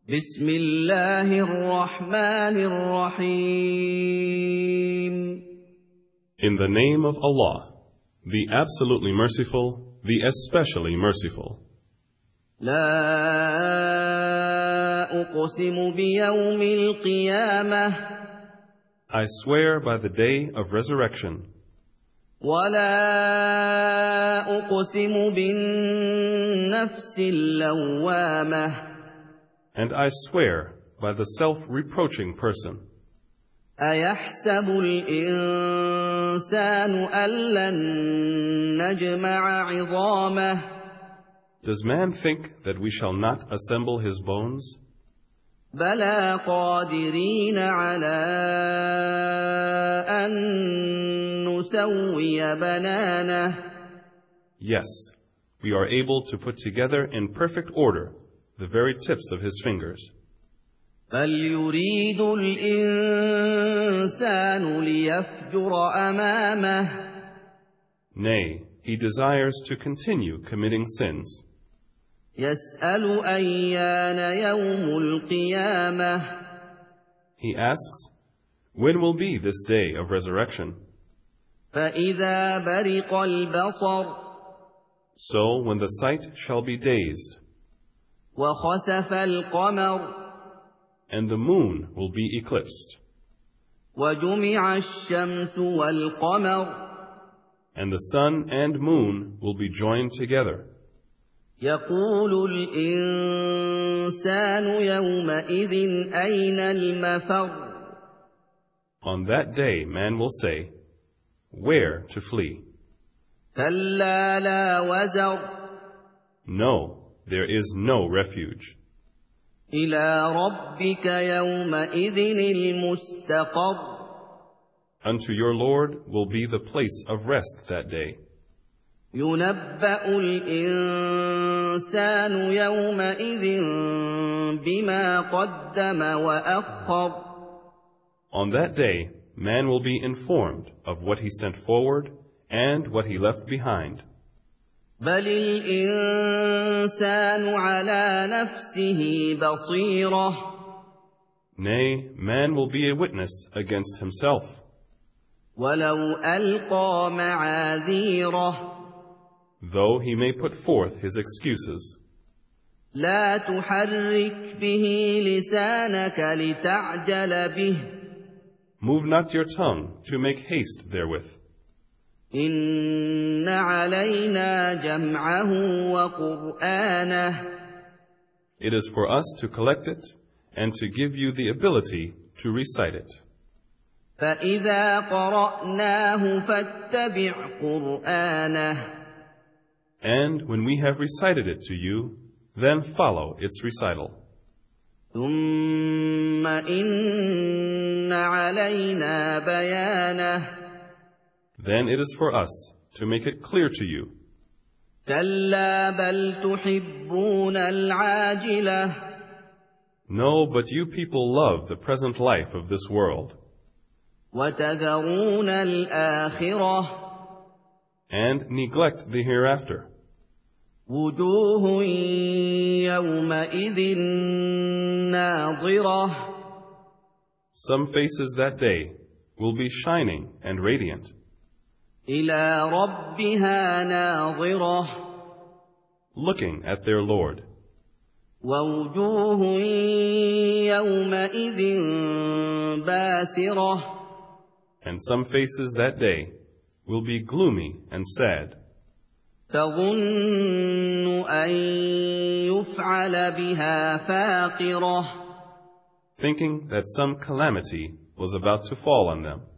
بسم الله الرحمن الرحيم. In the name of Allah, the absolutely merciful, the especially merciful. لا أقسم بيوم القيامة I swear by the day of resurrection, ولا أقسم بالنفس اللوامة and I swear by the self-reproaching person. أيحسب الإنسان أن لن نجمع عظامه Does man think that we shall not assemble his bones? بلى قادرين على أن نسوي بنانه Yes, we are able to put together in perfect order the very tips of his fingers. بل يريد الإنسان ليفجر أمامه Nay, he desires to continue committing sins. يسأل أيان يوم القيامة He asks, when will be this day of resurrection? فإذا برق البصر So when the sight shall be dazed, وخسف القمر and the moon will be eclipsed, وجمع الشمس والقمر and the sun and moon will be joined together, يقول الإنسان يومئذ أين المفر on that day man will say, where to flee? كلا لا وزر No, there is no refuge. إلى ربك يومئذ المستقر Unto your Lord will be the place of rest that day. ينبأ الإنسان يومئذ بما قدم وأخر On that day, man will be informed of what he sent forward and what he left behind. بل الإنسان على نفسه بصيرة Nay, man will be a witness against himself. ولو ألقى معاذيره Though he may put forth his excuses. لا تحرك به لسانك لتعجل به Move not your tongue to make haste therewith. إن علينا جمعه وقرآنه It is for us to collect it and to give you the ability to recite it. فإذا قرأناه فاتبع قرآنه And when we have recited it to you, then follow its recital. ثم إن علينا بيانه Then it is for us to make it clear to you. كلا بل تحبون العاجلة No, but you people love the present life of this world, وتذرون الآخرة and neglect the hereafter. وجوه يومئذ ناظرة Some faces that day will be shining and radiant, إلى ربها ناظرة looking at their Lord. ووجوه يومئذ باسرة And some faces that day will be gloomy and sad, تظن أن يفعل بها فاقرة thinking that some calamity was about to fall on them.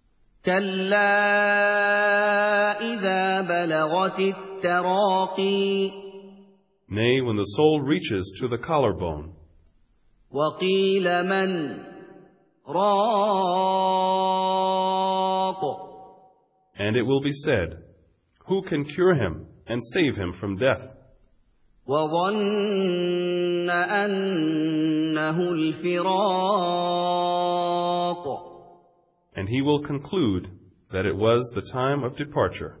كلا إذا بلغت التراقي Nay, when the soul reaches to the collarbone, وقيل من راق and it will be said, who can cure him and save him from death? وظن أنه الفراق And he will conclude that it was the time of departure.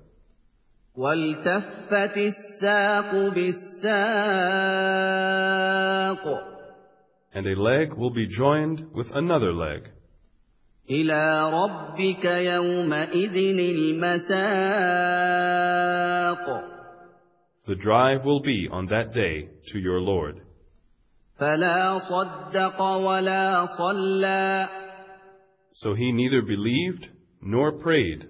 والتفت الساق بالساق and a leg will be joined with another leg. إِلَىٰ رَبِّكَ يَوْمَئِذٍ الْمَسَاقُ The drive will be on that day to your Lord. فَلَا صَدَّقَ وَلَا صَلَّىٰ So he neither believed nor prayed,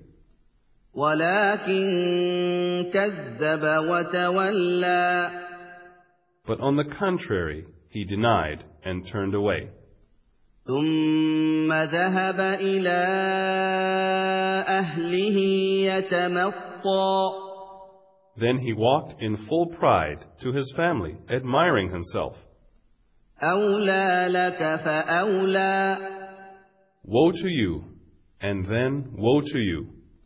وَلَٰكِن كَذَّبَ وَتَوَلَّىٰ but on the contrary, he denied and turned away. ثُمَّ ذَهَبَ إِلَىٰ أَهْلِهِ يَتَمَطَّىٰ Then he walked in full pride to his family, admiring himself. أَوْلَىٰ لَكَ فَأَوْلَىٰ Woe to you, and then woe to you.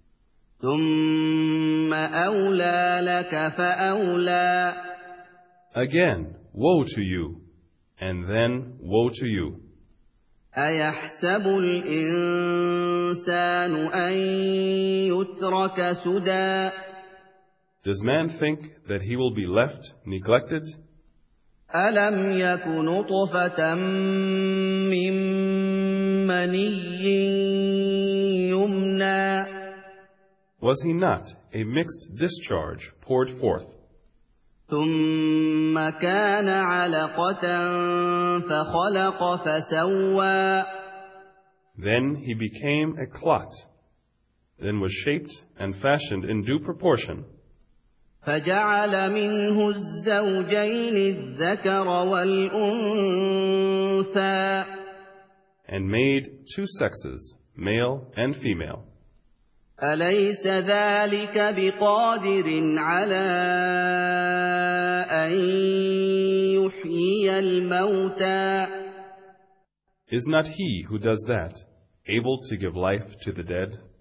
ثُمَّ أَوْلَىٰ لَكَ فَأَوْلَىٰ Again, woe to you, and then woe to you. أَيَحْسَبُ الْإِنسَانُ أَن يُتْرَكَ سُدًى Does man think that he will be left neglected? أَلَمْ يَكُ نُطْفَةً مِّن مَّنِيٍّ يُمْنَىٰ Was he not a mixed discharge poured forth? ثُمَّ كَانَ عَلَقَةً فَخَلَقَ فَسَوَّىٰ Then he became a clot, then was shaped and fashioned in due proportion, فَجَعَلَ مِنْهُ الزَّوْجَيْنِ الذَّكَرَ وَالْأُنثَىٰ and made two sexes, male and female. أَلَيْسَ ذَٰلِكَ بِقَادِرٍ عَلَىٰ أَن يُحْيِيَ الْمَوْتَىٰ Is not he who does that able to give life to the dead?